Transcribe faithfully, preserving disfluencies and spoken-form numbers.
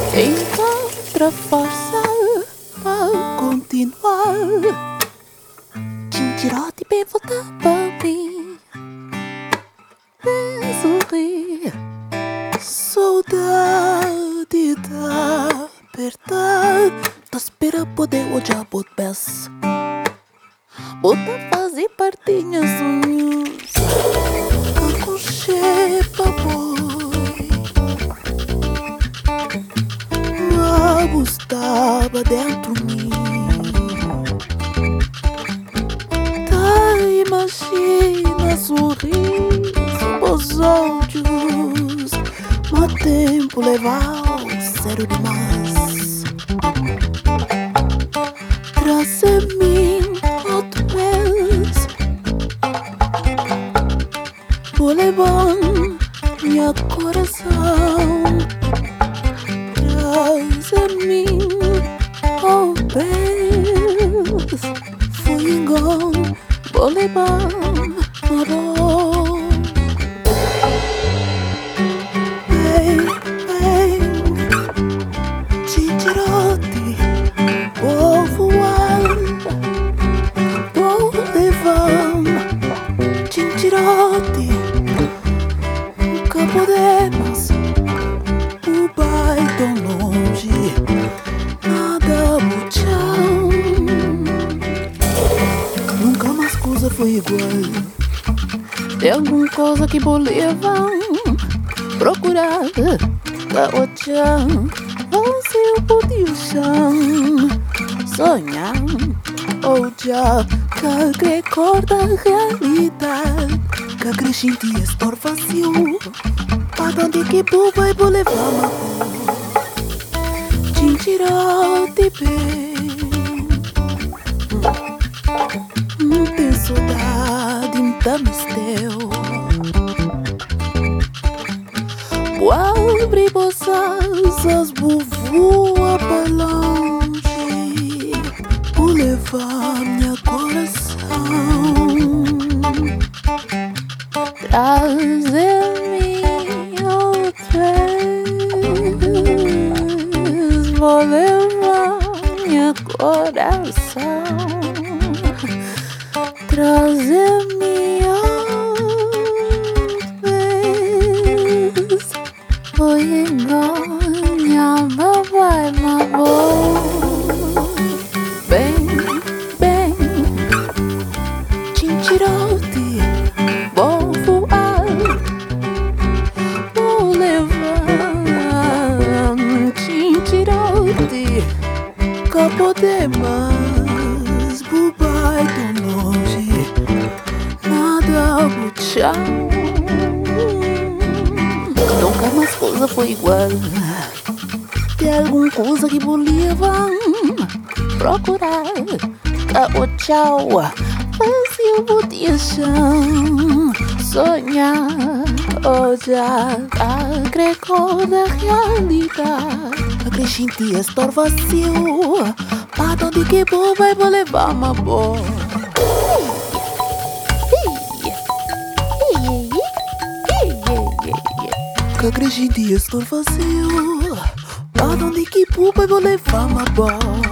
Encontra força para continuar. Tintirote bem voltar para mim. Vem sorrir. Saudade da apertar. Tá espera poder olhar por pés. Bota fazer partinhas sonhos. Aconchega boi. Mas gostava dentro de mim. Tá, imagina sorriso nos olhos. Mas tempo levar sério demais. Traz em mim outra vez. Vou levar minha coração. Traz em mim outra vez. Fui igual. Vou levar uma dor. Vem, vem, Tintirote. Vou voar, vou levar. Tintirote, nunca podemos. O pai tão longe, nada muchão. Nunca mais coisa foi igual. Tem alguma coisa que vou levar. Procurar, da outra. Você eu podia chão. Sonhar, ou já que recorda a realidade. Que acrescente estar vazio. Para onde que vou vai vou levar uma rua. Tintirote bem. Não tem saudade, então mistério. Boa bribosas, vou voar para longe. Vou levar meu coração. Trazer-me outra vez. Vou levar meu coração. Trazer-me outra vez. Foi enganhar, mas vai, mas vou. Bem, bem, Tintirote, vou voar. Vou levar. Tintirote, que podemos. Bubai tão longe, nada tchau. Nunca mais coisa foi igual. Tem alguma coisa que vou levar. Procurar, cá o tchau. Fazer eu vou deixar. Sonhar, olhar, recordar a realidade. Acrescente estar vazio. Para onde que vou vai vou levar uma boa. Que acrescente estar vazio. Para onde que vou vai vou levar uma boa.